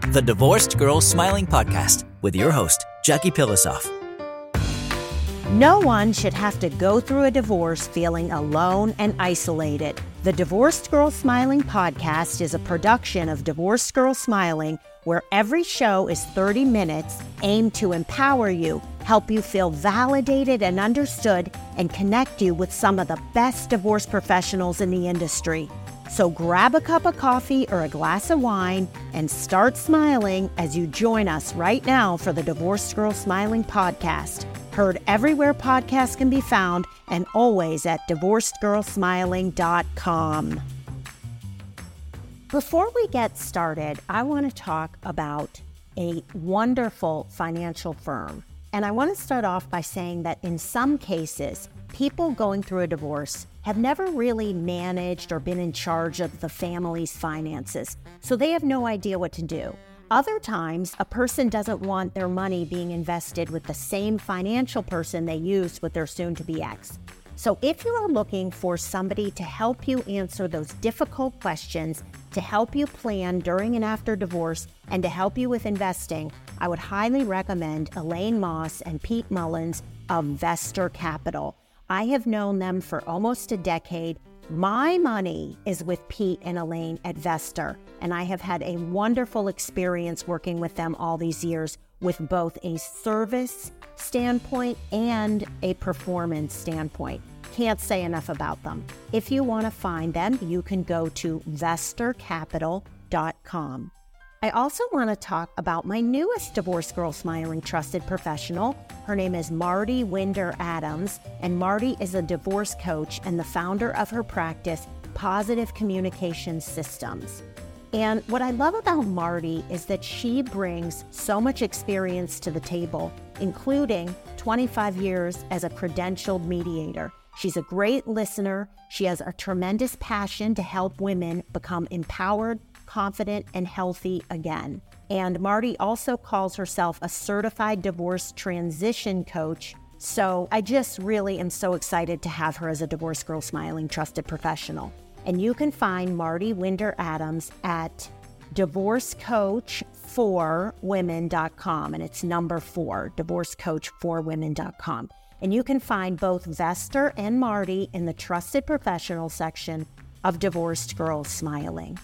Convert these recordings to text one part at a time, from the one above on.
the Divorced Girls Smiling Podcast with your host, Jackie Pilosoff. No one should have to go through a divorce feeling alone and isolated. The Divorced Girls Smiling Podcast is a production of Divorced Girls Smiling, where every show is 30 minutes aimed to empower you, help you feel validated and understood, and connect you with some of the best divorce professionals in the industry. So grab a cup of coffee or a glass of wine and start smiling as you join us right now for the Divorced Girls Smiling Podcast. Heard everywhere podcasts can be found and always at divorcedgirlsmiling.com. Before we get started, I want to talk about a wonderful financial firm. And I want to start off by saying that in some cases, people going through a divorce have never really managed or been in charge of the family's finances, so they have no idea what to do. Other times, a person doesn't want their money being invested with the same financial person they used with their soon-to-be ex. So if you are looking for somebody to help you answer those difficult questions, to help you plan during and after divorce, and to help you with investing, I would highly recommend Elaine Moss and Pete Mullins of Vestor Capital. I have known them for almost a decade. My money is with Pete and Elaine at Vestor, and I have had a wonderful experience working with them all these years with both a service standpoint and a performance standpoint. Can't say enough about them. If you want to find them, you can go to vestorcapital.com. I also want to talk about my newest Divorce Girl Smiling trusted professional. Her name is Marty Winder Adams, and Marty is a divorce coach and the founder of her practice, Positive Communication Systems. And what I love about Marty is that she brings so much experience to the table, including 25 years as a credentialed mediator. She's a great listener. She has a tremendous passion to help women become empowered, confident, and healthy again. And Marty also calls herself a certified divorce transition coach. So I just really am so excited to have her as a Divorce Girl Smiling trusted professional. And you can find Marty Winder Adams at divorcecoach4women.com, and it's number 4, divorcecoach4women.com. And you can find both Vestor and Marty in the Trusted Professional section of Divorced Girls Smiling.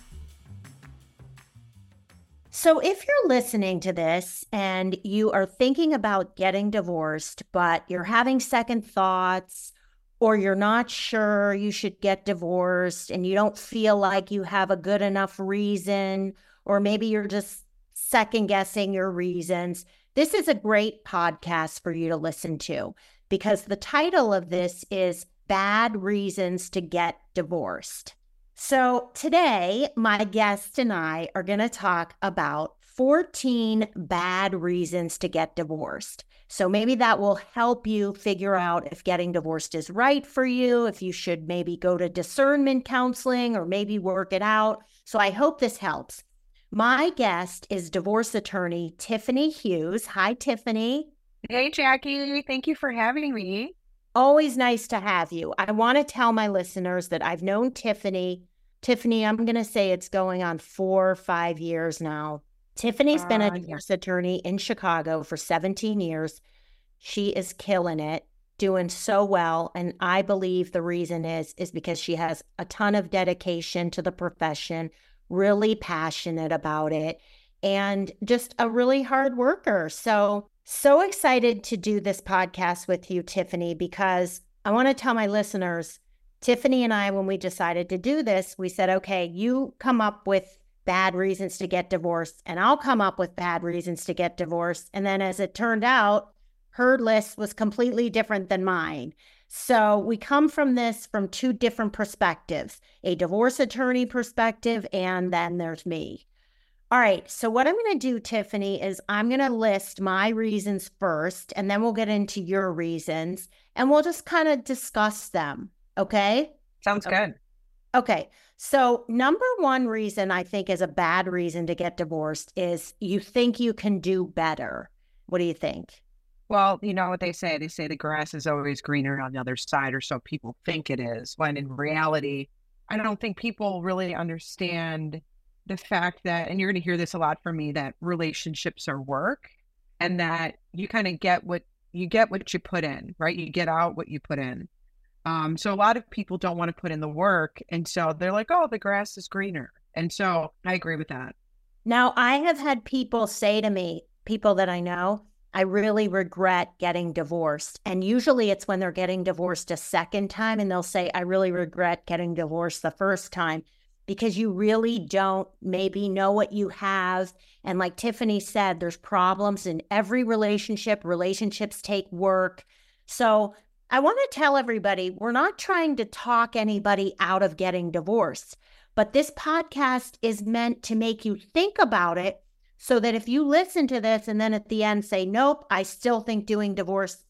So if you're listening to this and you are thinking about getting divorced, but you're having second thoughts, or you're not sure you should get divorced and you don't feel like you have a good enough reason, or maybe you're just second guessing your reasons, this is a great podcast for you to listen to, because the title of this is Bad Reasons to Get Divorced. So today, my guest and I are going to talk about 14 bad reasons to get divorced. So maybe that will help you figure out if getting divorced is right for you, if you should maybe go to discernment counseling or maybe work it out. So I hope this helps. My guest is divorce attorney Tiffany Hughes. Hi, Tiffany. Hey, Jackie. Thank you for having me. Always nice to have you. I want to tell my listeners that I've known Tiffany. Tiffany, I'm going to say it's going on 4 or 5 years now. Tiffany's been a divorce attorney in Chicago for 17 years. She is killing it, doing so well. And I believe the reason is because she has a ton of dedication to the profession, really passionate about it, and just a really hard worker. So excited to do this podcast with you, Tiffany, because I want to tell my listeners, Tiffany and I, when we decided to do this, we said, okay, you come up with bad reasons to get divorced, and I'll come up with bad reasons to get divorced. And then as it turned out, her list was completely different than mine. So we come from this from 2 different perspectives, a divorce attorney perspective, and then there's me. All right, so what I'm going to do, Tiffany, is I'm going to list my reasons first, and then we'll get into your reasons, and we'll just kind of discuss them, okay? Sounds good. Okay, so number 1 reason I think is a bad reason to get divorced is you think you can do better. What do you think? Well, you know what they say? They say the grass is always greener on the other side, or so people think it is, when in reality, I don't think people really understand the fact that, and you're going to hear this a lot from me, that relationships are work, and that you kind of get what you put in, right? You get out what you put in. So a lot of people don't want to put in the work. And so they're like, oh, the grass is greener. And so I agree with that. Now, I have had people say to me, people that I know, I really regret getting divorced. And usually it's when they're getting divorced a second time, and they'll say, I really regret getting divorced the first time, because you really don't maybe know what you have. And like Tiffany said, there's problems in every relationship. Relationships take work. So I want to tell everybody, we're not trying to talk anybody out of getting divorced, but this podcast is meant to make you think about it, so that if you listen to this and then at the end say, nope, I still think getting divorced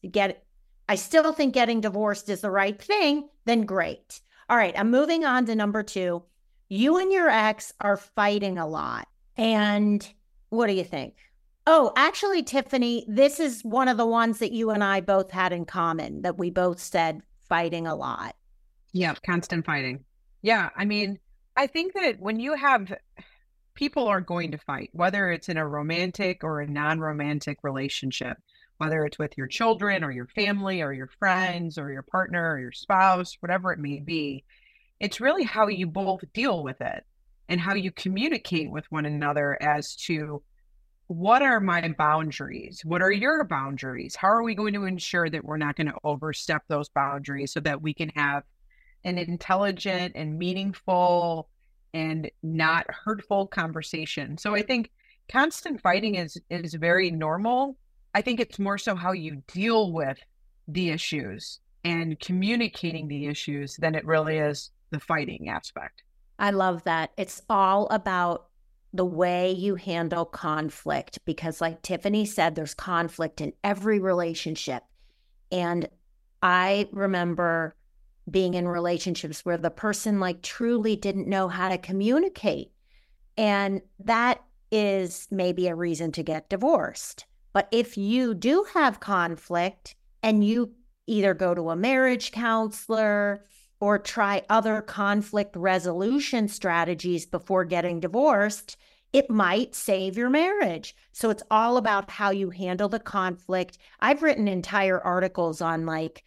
is the right thing, then great. All right, I'm moving on to number 2. You and your ex are fighting a lot. And what do you think? Oh, actually, Tiffany, this is one of the ones that you and I both had in common, that we both said fighting a lot. Yeah, constant fighting. Yeah, I mean, I think that when you have, people are going to fight, whether it's in a romantic or a non-romantic relationship, whether it's with your children or your family or your friends or your partner or your spouse, whatever it may be. It's really how you both deal with it and how you communicate with one another as to, what are my boundaries? What are your boundaries? How are we going to ensure that we're not going to overstep those boundaries so that we can have an intelligent and meaningful and not hurtful conversation? So I think constant fighting is very normal. I think it's more so how you deal with the issues and communicating the issues than it really is the fighting aspect. I love that. It's all about the way you handle conflict, because like Tiffany said, there's conflict in every relationship. And I remember being in relationships where the person like truly didn't know how to communicate. And that is maybe a reason to get divorced. But if you do have conflict and you either go to a marriage counselor or try other conflict resolution strategies before getting divorced, it might save your marriage. So it's all about how you handle the conflict. I've written entire articles on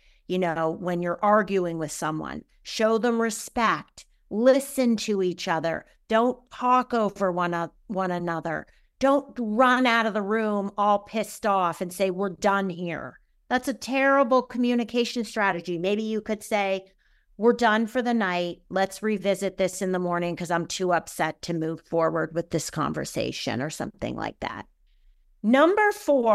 when you're arguing with someone, show them respect, listen to each other, don't talk over one another, don't run out of the room all pissed off and say, we're done here. That's a terrible communication strategy. Maybe you could say, we're done for the night. Let's revisit this in the morning because I'm too upset to move forward with this conversation, or something like that. Number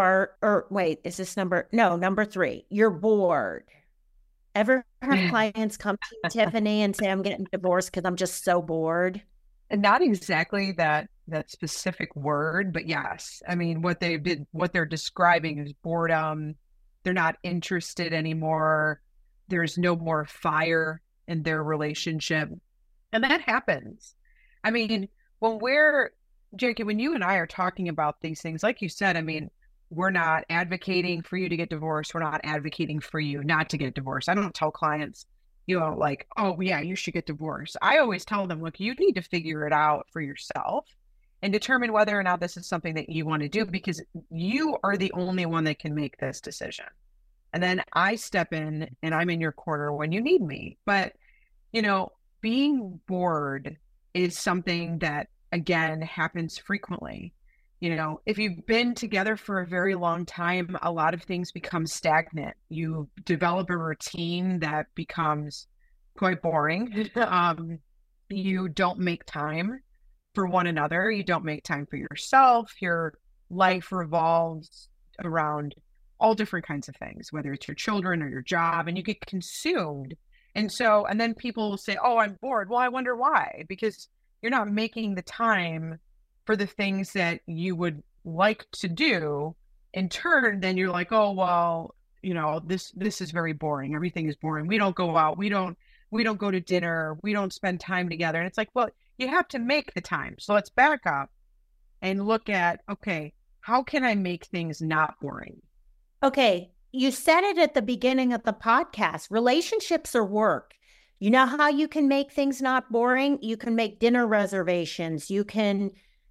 3, you're bored. Ever have clients come to you, Tiffany, and say, I'm getting divorced because I'm just so bored? And not exactly that specific word, but yes. I mean, what they're describing is boredom. They're not interested anymore. There's no more fire in their relationship. And that happens. I mean, Jackie, when you and I are talking about these things, like you said, I mean, we're not advocating for you to get divorced. We're not advocating for you not to get divorced. I don't tell clients, like, oh, yeah, you should get divorced. I always tell them, look, you need to figure it out for yourself and determine whether or not this is something that you want to do, because you are the only one that can make this decision. And then I step in and I'm in your corner when you need me. But, being bored is something that, again, happens frequently. If you've been together for a very long time, a lot of things become stagnant. You develop a routine that becomes quite boring. You don't make time for one another. You don't make time for yourself. Your life revolves around all different kinds of things, whether it's your children or your job, and you get consumed. And then people will say, oh, I'm bored. Well, I wonder why, because you're not making the time for the things that you would like to do. In turn, then you're like, oh, well, this is very boring. Everything is boring. We don't go out. We don't go to dinner. We don't spend time together. And it's like, well, you have to make the time. So let's back up and look at, okay, how can I make things not boring? Okay, you said it at the beginning of the podcast. Relationships are work. You know how you can make things not boring? You can make dinner reservations. You can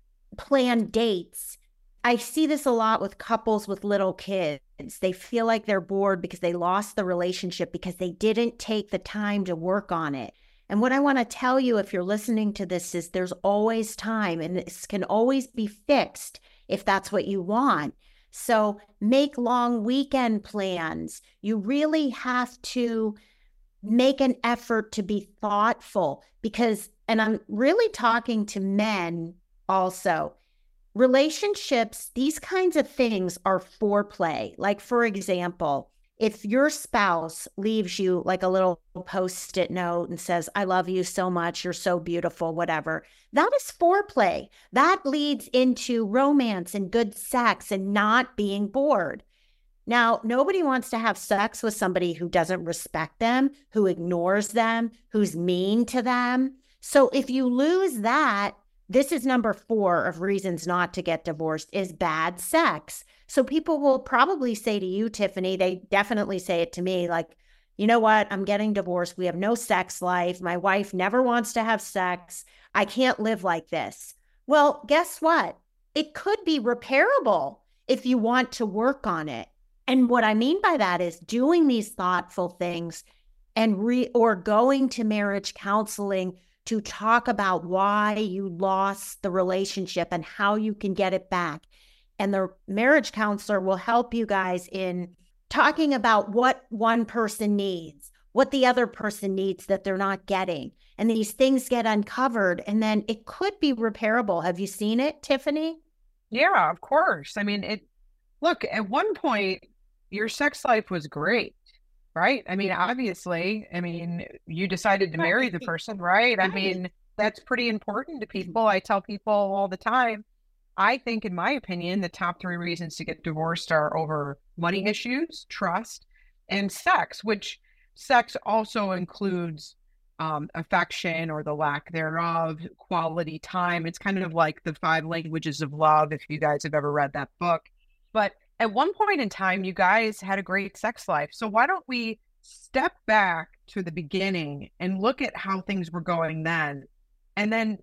plan dates. I see this a lot with couples with little kids. They feel like they're bored because they lost the relationship because they didn't take the time to work on it. And what I want to tell you, if you're listening to this, is there's always time, and this can always be fixed if that's what you want. So make long weekend plans. You really have to make an effort to be thoughtful because, and I'm really talking to men also, relationships, these kinds of things are foreplay. Like, for example, if your spouse leaves you like a little post-it note and says, I love you so much, you're so beautiful, whatever, that is foreplay. That leads into romance and good sex and not being bored. Now, nobody wants to have sex with somebody who doesn't respect them, who ignores them, who's mean to them. So if you lose that, this is number 4 of reasons not to get divorced, is bad sex. So people will probably say to you, Tiffany, they definitely say it to me, like, you know what? I'm getting divorced. We have no sex life. My wife never wants to have sex. I can't live like this. Well, guess what? It could be repairable if you want to work on it. And what I mean by that is doing these thoughtful things and or going to marriage counseling to talk about why you lost the relationship and how you can get it back. And the marriage counselor will help you guys in talking about what one person needs, what the other person needs that they're not getting. And these things get uncovered, and then it could be repairable. Have you seen it, Tiffany? Yeah, of course. I mean, look, at one point, your sex life was great, right? I mean, obviously, you decided to marry the person, right? I mean, that's pretty important to people. I tell people all the time, I think, in my opinion, the top 3 reasons to get divorced are over money issues, trust, and sex, which sex also includes affection or the lack thereof, quality time. It's kind of like the 5 languages of love, if you guys have ever read that book. But at one point in time, you guys had a great sex life. So why don't we step back to the beginning and look at how things were going then, and then,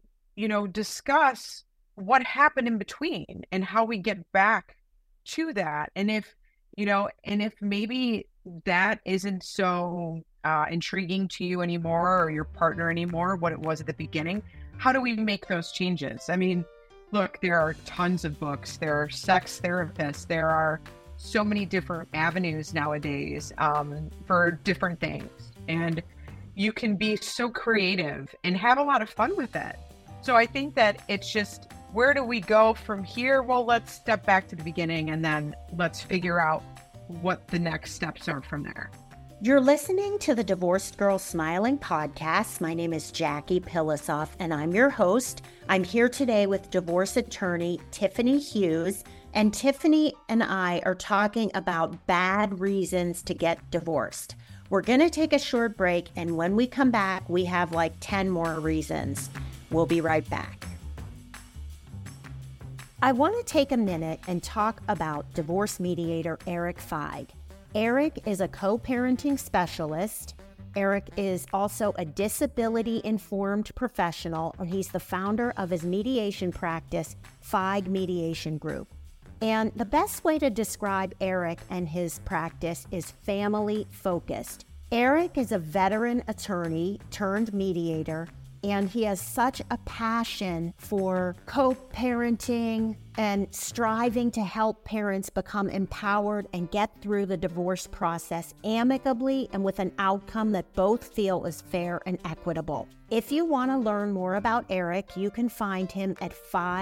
discuss what happened in between and how we get back to that. And if maybe that isn't so intriguing to you anymore, or your partner anymore, what it was at the beginning, how do we make those changes? I mean, look, there are tons of books. There are sex therapists. There are so many different avenues nowadays for different things. And you can be so creative and have a lot of fun with it. So I think that it's just, where do we go from here? Well, let's step back to the beginning, and then let's figure out what the next steps are from there. You're listening to the Divorced Girl Smiling podcast. My name is Jackie Pilosoff, and I'm your host. I'm here today with divorce attorney Tiffany Hughes, and Tiffany and I are talking about bad reasons to get divorced. We're going to take a short break, and when we come back, we have like 10 more reasons. We'll be right back. I want to take a minute and talk about divorce mediator Eric Feig. Eric is a co-parenting specialist. Eric is also a disability-informed professional, and he's the founder of his mediation practice, Feig Mediation Group. And the best way to describe Eric and his practice is family-focused. Eric is a veteran attorney turned mediator, and he has such a passion for co-parenting and striving to help parents become empowered and get through the divorce process amicably and with an outcome that both feel is fair and equitable. If you want to learn more about Eric, you can find him at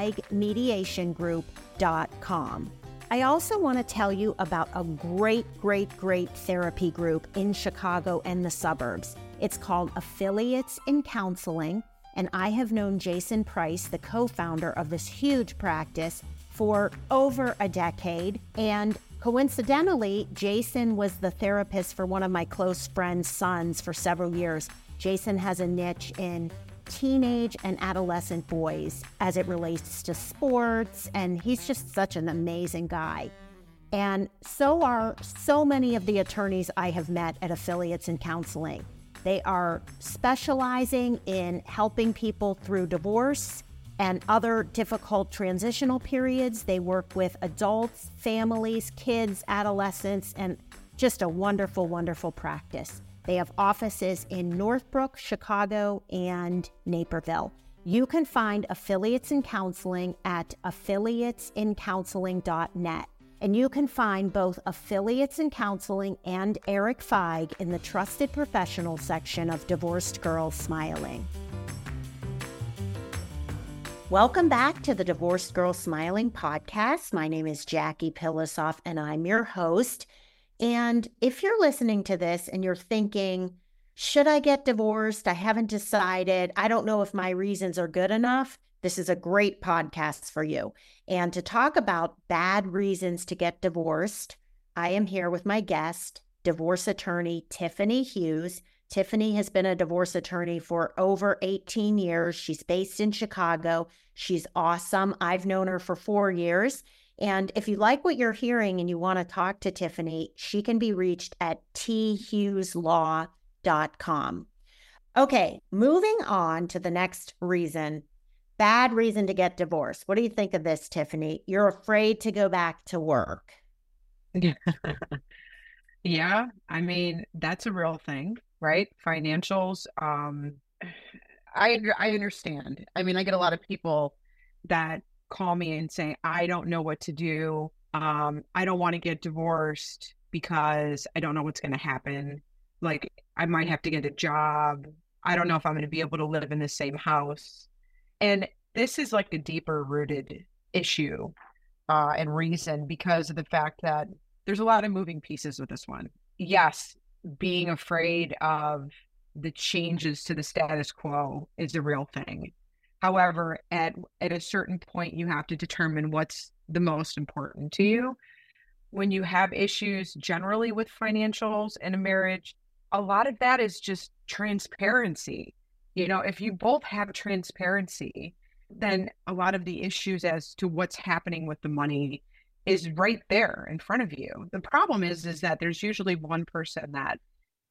feigmediationgroup.com. I also want to tell you about a great therapy group in Chicago and the suburbs. It's called Affiliates in Counseling, and I have known Jason Price, the co-founder of this huge practice, for over a decade. And coincidentally, Jason was the therapist for one of my close friend's sons for several years. Jason has a niche in teenage and adolescent boys as it relates to sports, and he's just such an amazing guy. And so are so many of the attorneys I have met at Affiliates in Counseling. They are specializing in helping people through divorce and other difficult transitional periods. They work with adults, families, kids, adolescents, and just a wonderful, wonderful practice. They have offices in Northbrook, Chicago, and Naperville. You can find Affiliates in Counseling at affiliatesincounseling.net. And you can find both Affiliates in Counseling and Eric Feig in the Trusted Professional section of Divorced Girls Smiling. Welcome back to the Divorced Girls Smiling podcast. My name is Jackie Pilosoff, and I'm your host. And if you're listening to this and you're thinking, should I get divorced? I haven't decided. I don't know if my reasons are good enough. This is a great podcast for you. And to talk about bad reasons to get divorced, I am here with my guest, divorce attorney Tiffany Hughes. Tiffany has been a divorce attorney for over 18 years. She's based in Chicago. She's awesome. I've known her for 4 years. And if you like what you're hearing and you want to talk to Tiffany, she can be reached at thugheslaw.com. Okay, moving on to the next reason. Bad reason to get divorced. What do you think of this, Tiffany? You're afraid to go back to work. Yeah, I mean, that's a real thing, right? Financials. I understand. I mean, I get a lot of people that call me and say, I don't know what to do. I don't want to get divorced because I don't know what's going to happen. Like, I might have to get a job. I don't know if I'm going to be able to live in the same house. And this is like a deeper rooted issue and reason because of the fact that there's a lot of moving pieces with this one. Yes, being afraid of the changes to the status quo is a real thing. However, at a certain point, you have to determine what's the most important to you. When you have issues generally with financials in a marriage, a lot of that is just transparency. You know, if you both have transparency, then a lot of the issues as to what's happening with the money is right there in front of you. The problem is that there's usually one person that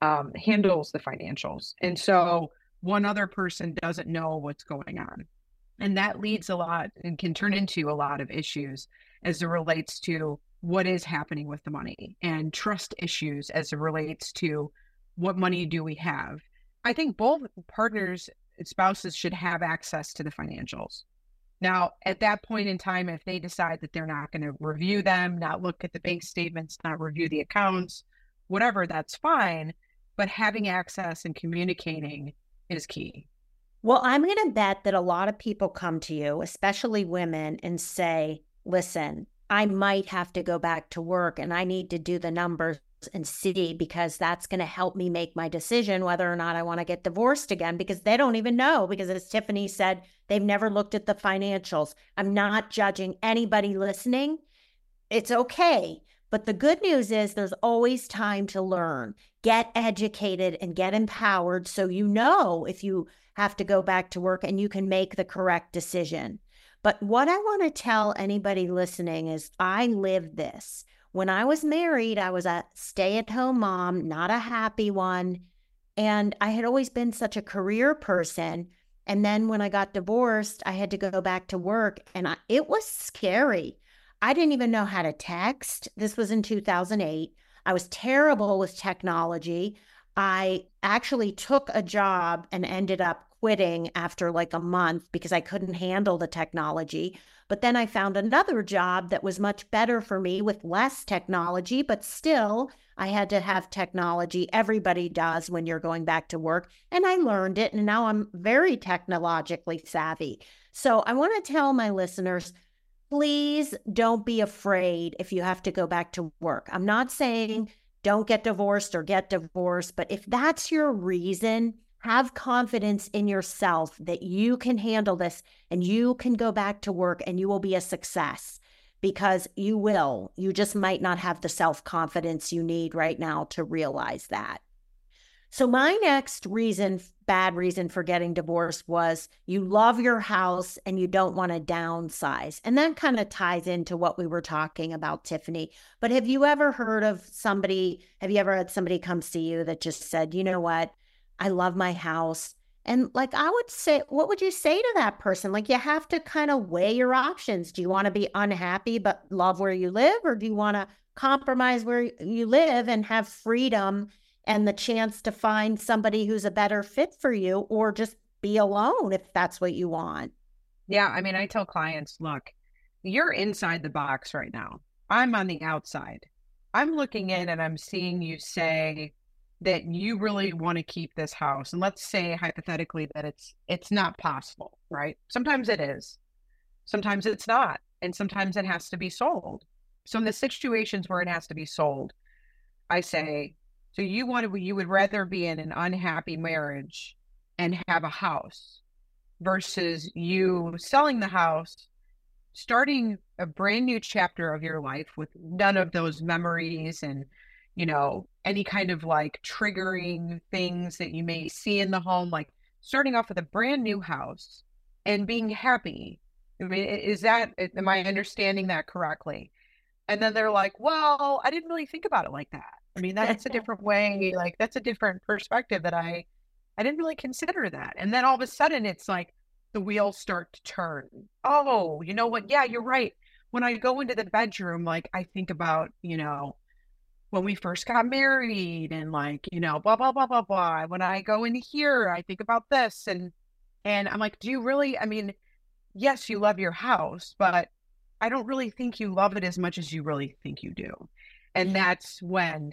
handles the financials. And so one other person doesn't know what's going on. And that leads a lot and can turn into a lot of issues as it relates to what is happening with the money and trust issues as it relates to what money do we have. I think both partners, spouses, should have access to the financials. Now, at that point in time, if they decide that they're not going to review them, not look at the bank statements, not review the accounts, whatever, that's fine. But having access and communicating is key. Well, I'm going to bet that a lot of people come to you, especially women, and say, listen, I might have to go back to work and I need to do the numbers and see, because that's going to help me make my decision whether or not I want to get divorced again, because they don't even know, because as Tiffany said, they've never looked at the financials. I'm not judging anybody listening. It's okay. But the good news is there's always time to learn, get educated and get empowered so you know if you have to go back to work and you can make the correct decision. But what I want to tell anybody listening is I lived this. When I was married, I was a stay-at-home mom, not a happy one. And I had always been such a career person. And then when I got divorced, I had to go back to work. And it was scary. I didn't even know how to text. This was in 2008. I was terrible with technology. I actually took a job and ended up quitting after like a month because I couldn't handle the technology. But then I found another job that was much better for me with less technology, but still I had to have technology. Everybody does when you're going back to work. And I learned it. And now I'm very technologically savvy. So I want to tell my listeners, please don't be afraid if you have to go back to work. I'm not saying don't get divorced or get divorced, but if that's your reason, have confidence in yourself that you can handle this and you can go back to work and you will be a success, because you will. You just might not have the self-confidence you need right now to realize that. So my next reason, bad reason for getting divorced was you love your house and you don't want to downsize. And that kind of ties into what we were talking about, Tiffany. But have you ever had somebody come see you that just said, you know what? I love my house. And like, I would say, what would you say to that person? Like, you have to kind of weigh your options. Do you want to be unhappy but love where you live? Or do you want to compromise where you live and have freedom and the chance to find somebody who's a better fit for you, or just be alone if that's what you want? Yeah. I mean, I tell clients, look, you're inside the box right now. I'm on the outside. I'm looking in and I'm seeing you say that you really want to keep this house. And let's say hypothetically that it's not possible, right? Sometimes it is. Sometimes it's not. And sometimes it has to be sold. So in the situations where it has to be sold, I say, so you would rather be in an unhappy marriage and have a house versus you selling the house, starting a brand new chapter of your life with none of those memories and, any kind of like triggering things that you may see in the home, like starting off with a brand new house and being happy. I mean, am I understanding that correctly? And then they're like, well, I didn't really think about it like that. I mean, that's a different way, like that's a different perspective that I didn't really consider that. And then all of a sudden it's like the wheels start to turn. Oh, you know what? Yeah, you're right. When I go into the bedroom, like I think about, when we first got married and like, blah, blah, blah, blah, blah. When I go in here, I think about this. And I'm like, do you really, I mean, yes, you love your house, but I don't really think you love it as much as you really think you do. And that's when,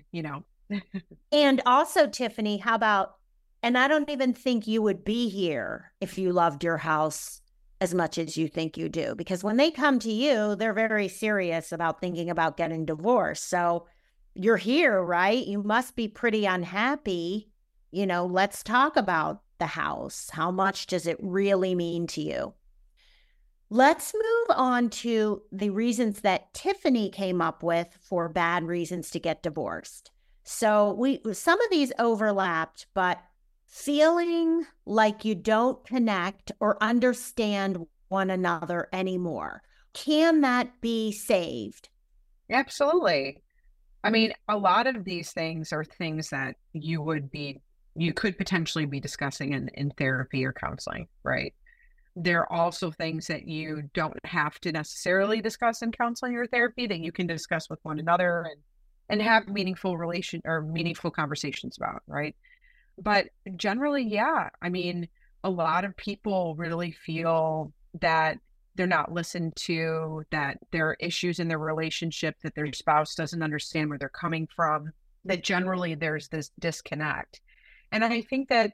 And also, Tiffany, how about, and I don't even think you would be here if you loved your house as much as you think you do, because when they come to you, they're very serious about thinking about getting divorced. So you're here, right? You must be pretty unhappy. Let's talk about the house. How much does it really mean to you? Let's move on to the reasons that Tiffany came up with for bad reasons to get divorced. So some of these overlapped, but feeling like you don't connect or understand one another anymore. Can that be saved? Absolutely. I mean, a lot of these things are things that you could potentially be discussing in therapy or counseling, right? There are also things that you don't have to necessarily discuss in counseling or therapy that you can discuss with one another and have meaningful conversations about, right? But generally, yeah, I mean, a lot of people really feel that they're not listened to, that there are issues in their relationship, that their spouse doesn't understand where they're coming from, that generally there's this disconnect. And I think that,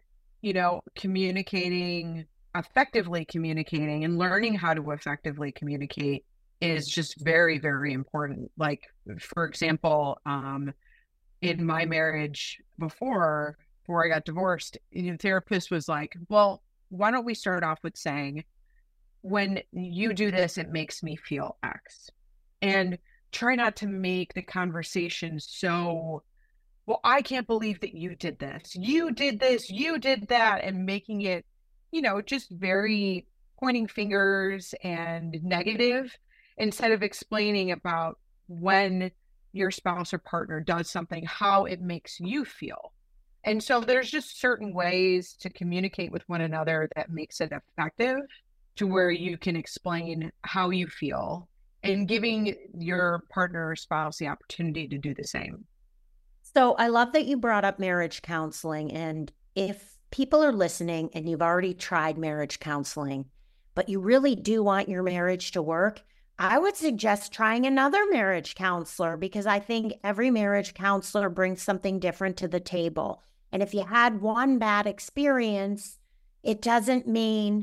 effectively communicating and learning how to effectively communicate is just very, very important. Like, for example, in my marriage before I got divorced, the therapist was like, well, why don't we start off with saying, when you do this, it makes me feel X. And try not to make the conversation so, well, I can't believe that you did this. You did this, you did that, and making it, just very pointing fingers and negative, instead of explaining about when your spouse or partner does something, how it makes you feel. And so there's just certain ways to communicate with one another that makes it effective, to where you can explain how you feel and giving your partner or spouse the opportunity to do the same. So I love that you brought up marriage counseling. And if people are listening and you've already tried marriage counseling, but you really do want your marriage to work, I would suggest trying another marriage counselor, because I think every marriage counselor brings something different to the table. And if you had one bad experience, it doesn't mean,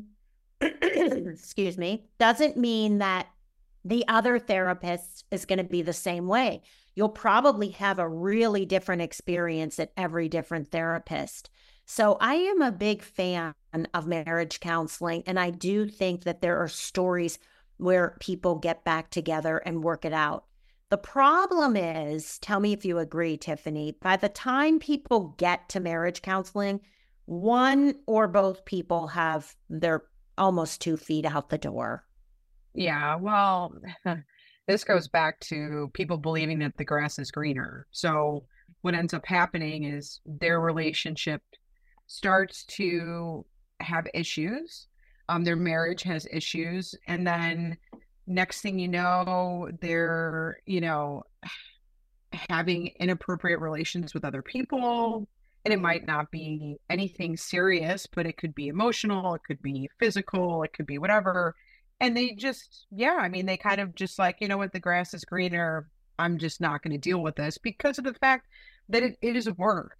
doesn't mean that the other therapist is going to be the same way. You'll probably have a really different experience at every different therapist. So I am a big fan of marriage counseling, and I do think that there are stories where people get back together and work it out. The problem is, tell me if you agree, Tiffany, by the time people get to marriage counseling, one or both people they're almost 2 feet out the door. Yeah, well, this goes back to people believing that the grass is greener. So what ends up happening is their relationship starts to have issues. Their marriage has issues. And then next thing you know, they're, having inappropriate relations with other people. And it might not be anything serious, but it could be emotional, it could be physical, it could be whatever. And they just, they kind of just like, you know what, the grass is greener. I'm just not going to deal with this because of the fact that it is work,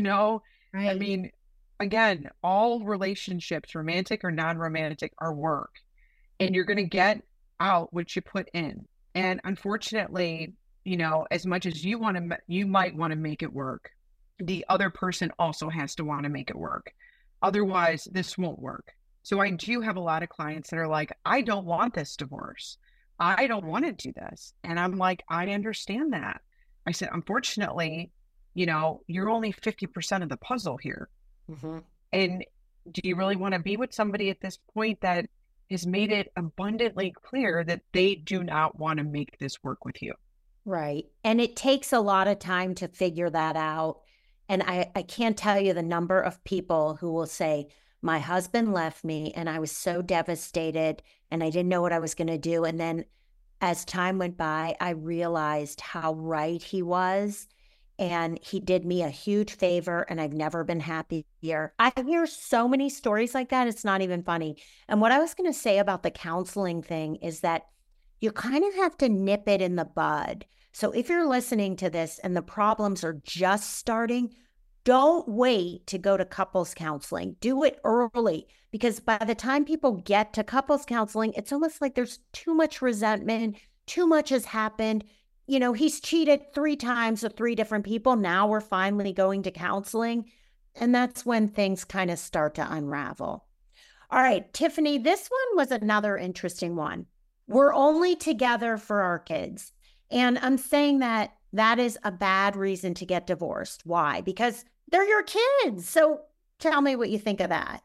Right. I mean, again, all relationships, romantic or non-romantic, are work. And you're going to get out what you put in. And unfortunately, as much as you might want to make it work, the other person also has to want to make it work. Otherwise, this won't work. So I do have a lot of clients that are like, I don't want this divorce. I don't want to do this. And I'm like, I understand that. I said, unfortunately, you're only 50% of the puzzle here. Mm-hmm. And do you really want to be with somebody at this point that has made it abundantly clear that they do not want to make this work with you? Right. And it takes a lot of time to figure that out. And I can't tell you the number of people who will say, my husband left me and I was so devastated and I didn't know what I was going to do. And then as time went by, I realized how right he was. And he did me a huge favor and I've never been happier. I hear so many stories like that. It's not even funny. And what I was going to say about the counseling thing is that you kind of have to nip it in the bud. So if you're listening to this and the problems are just starting, don't wait to go to couples counseling. Do it early, because by the time people get to couples counseling, it's almost like there's too much resentment, too much has happened. He's cheated 3 times with 3 different people. Now we're finally going to counseling. And that's when things kind of start to unravel. All right, Tiffany, this one was another interesting one. We're only together for our kids. And I'm saying that is a bad reason to get divorced. Why? Because they're your kids. So tell me what you think of that.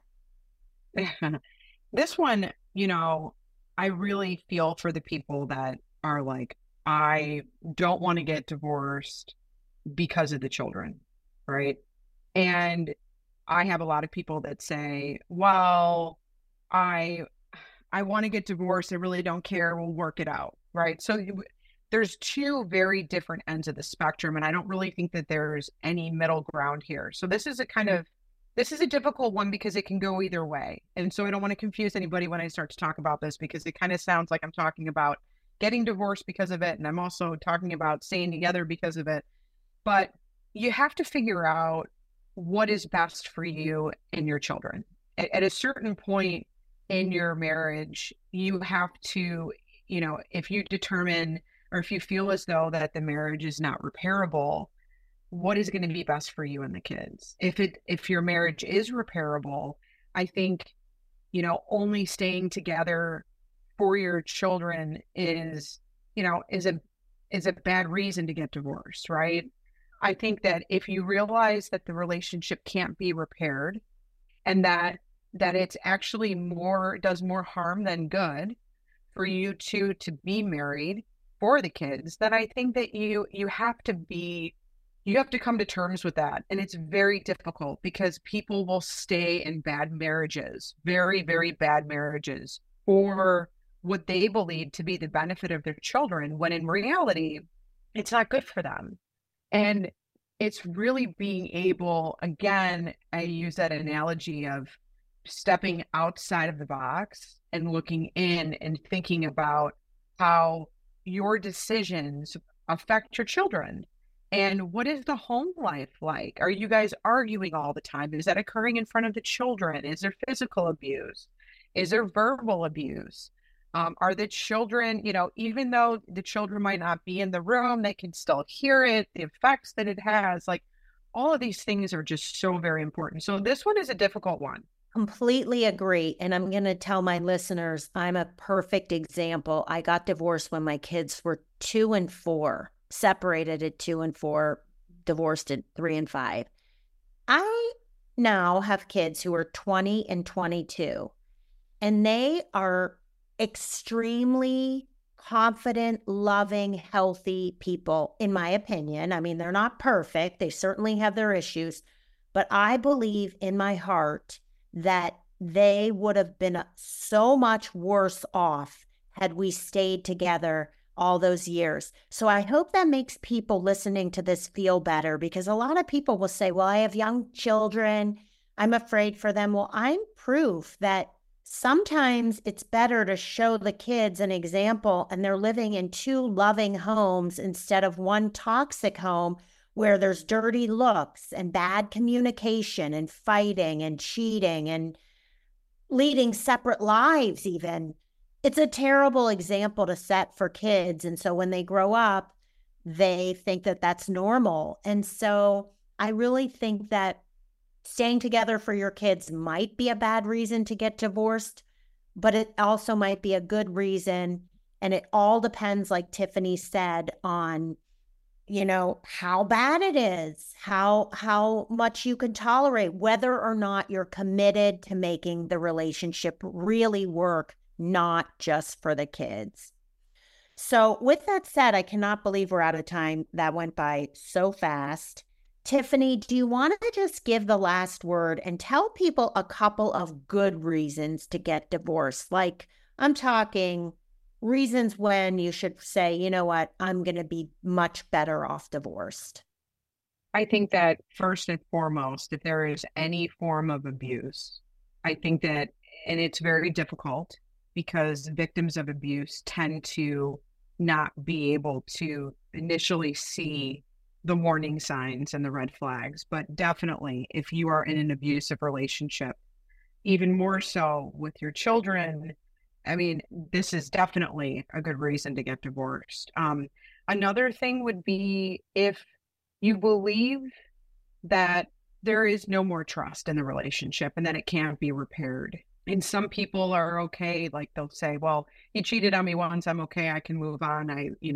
This one, I really feel for the people that are like, I don't want to get divorced because of the children, right? And I have a lot of people that say, well, I want to get divorced. I really don't care. We'll work it out, right? So there's 2 very different ends of the spectrum, and I don't really think that there's any middle ground here. So this is a difficult one because it can go either way. And so I don't want to confuse anybody when I start to talk about this, because it kind of sounds like I'm talking about getting divorced because of it. And I'm also talking about staying together because of it. But you have to figure out what is best for you and your children. At a certain point in your marriage, you have to, if you determine, or if you feel as though that the marriage is not repairable, what is going to be best for you and the kids? If your marriage is repairable, I think, only staying together for your children is a bad reason to get divorced, right? I think that if you realize that the relationship can't be repaired and that it's actually does more harm than good for you to be married for the kids, then I think that you have to come to terms with that. And it's very difficult because people will stay in bad marriages, very, very bad marriages, for what they believe to be the benefit of their children, when in reality, it's not good for them. And it's really being able, again, I use that analogy of stepping outside of the box and looking in and thinking about how your decisions affect your children. And what is the home life like? Are you guys arguing all the time? Is that occurring in front of the children? Is there physical abuse? Is there verbal abuse? Are the children, even though the children might not be in the room, they can still hear it, the effects that it has. Like, all of these things are just so very important. So this one is a difficult one. Completely agree. And I'm going to tell my listeners, I'm a perfect example. I got divorced when my kids were 2 and 4, separated at 2 and 4, divorced at 3 and 5. I now have kids who are 20 and 22, and they are extremely confident, loving, healthy people, in my opinion. I mean, they're not perfect. They certainly have their issues, But I believe in my heart that they would have been so much worse off had we stayed together all those years. So I hope that makes people listening to this feel better, because a lot of people will say, well, I have young children, I'm afraid for them. Well, I'm proof that sometimes it's better to show the kids an example and they're living in two loving homes instead of one toxic home where there's dirty looks and bad communication and fighting and cheating and leading separate lives even. It's a terrible example to set for kids. And so when they grow up, they think that that's normal. And so I really think that staying together for your kids might be a bad reason to get divorced, but it also might be a good reason. And it all depends, like Tiffany said, on, how bad it is, how much you can tolerate, whether or not you're committed to making the relationship really work, not just for the kids. So with that said, I cannot believe we're out of time. That went by so fast. Tiffany, do you want to just give the last word and tell people a couple of good reasons to get divorced? Like, I'm talking reasons when you should say, you know what, I'm going to be much better off divorced. I think that first and foremost, if there is any form of abuse, I think that, and it's very difficult because victims of abuse tend to not be able to initially see the warning signs and the red flags. But definitely, if you are in an abusive relationship, even more so with your children, I mean, this is definitely a good reason to get divorced. Another thing would be if you believe that there is no more trust in the relationship and that it can't be repaired. And some people are okay, like they'll say, well, he cheated on me once, I'm okay, I can move on.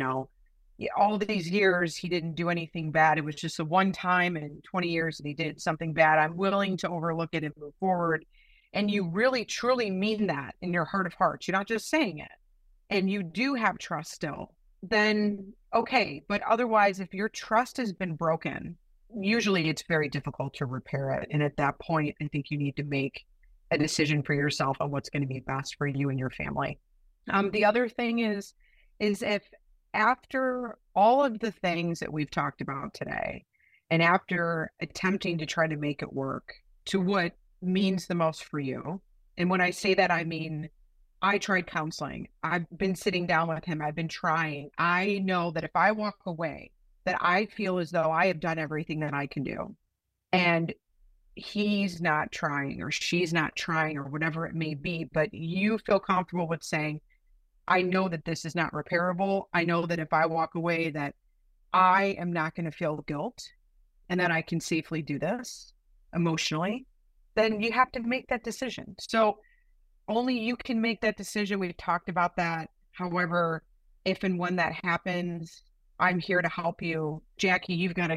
All these years, he didn't do anything bad. It was just a one time in 20 years that he did something bad. I'm willing to overlook it and move forward. And you really, truly mean that in your heart of hearts. You're not just saying it. And you do have trust still, then okay. But otherwise, if your trust has been broken, usually it's very difficult to repair it. And at that point, I think you need to make a decision for yourself on what's going to be best for you and your family. The other thing is if after all of the things that we've talked about today, and after attempting to try to make it work to what means the most for you, and when I say that, I mean, I tried counseling. I've been sitting down with him. I've been trying. I know that if I walk away, that I feel as though I have done everything that I can do. And he's not trying, or she's not trying, or whatever it may be, but you feel comfortable with saying, I know that this is not repairable. I know that if I walk away, that I am not going to feel guilt and that I can safely do this emotionally. Then you have to make that decision. So only you can make that decision. We've talked about that. However, if and when that happens, I'm here to help you. Jackie, you've got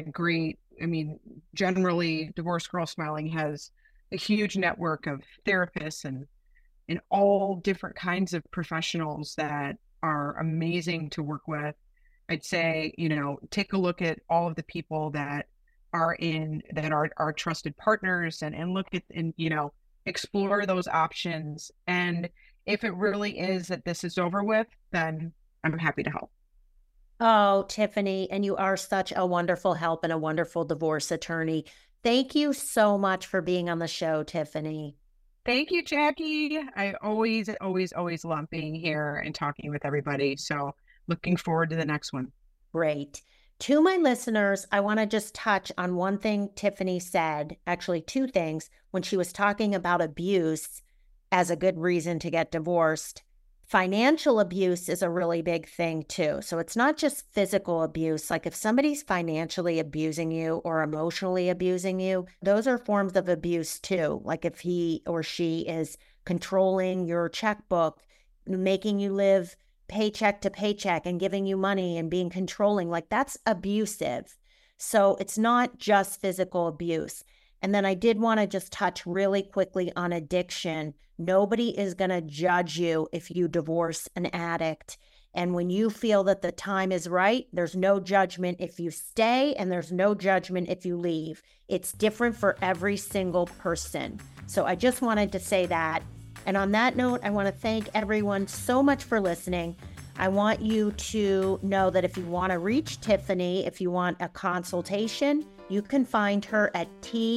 generally Divorce Girl Smiling has a huge network of therapists and all different kinds of professionals that are amazing to work with. I'd say, take a look at all of the people that are our trusted partners and look at, and, explore those options. And if it really is that this is over with, then I'm happy to help. Oh, Tiffany, and you are such a wonderful help and a wonderful divorce attorney. Thank you so much for being on the show, Tiffany. Thank you, Jackie. I always, always, always love being here and talking with everybody. So looking forward to the next one. Great. To my listeners, I want to just touch on one thing Tiffany said, actually two things, when she was talking about abuse as a good reason to get divorced. Financial abuse is a really big thing too. So it's not just physical abuse. Like if somebody's financially abusing you or emotionally abusing you, those are forms of abuse too. Like if he or she is controlling your checkbook, making you live paycheck to paycheck and giving you money and being controlling, like that's abusive. So it's not just physical abuse. And then I did want to just touch really quickly on addiction. Nobody is going to judge you if you divorce an addict. And when you feel that the time is right, there's no judgment if you stay and there's no judgment if you leave. It's different for every single person. So I just wanted to say that. And on that note, I want to thank everyone so much for listening. I want you to know that if you want to reach Tiffany, if you want a consultation, you can find her at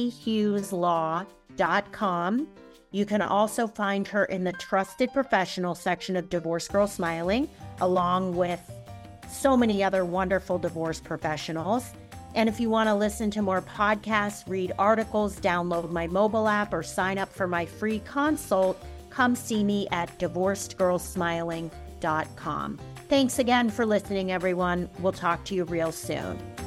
thugheslaw.com. You can also find her in the Trusted Professional section of Divorce Girl Smiling, along with so many other wonderful divorce professionals. And if you want to listen to more podcasts, read articles, download my mobile app, or sign up for my free consult, come see me at divorcedgirlsmiling.com. Thanks again for listening, everyone. We'll talk to you real soon.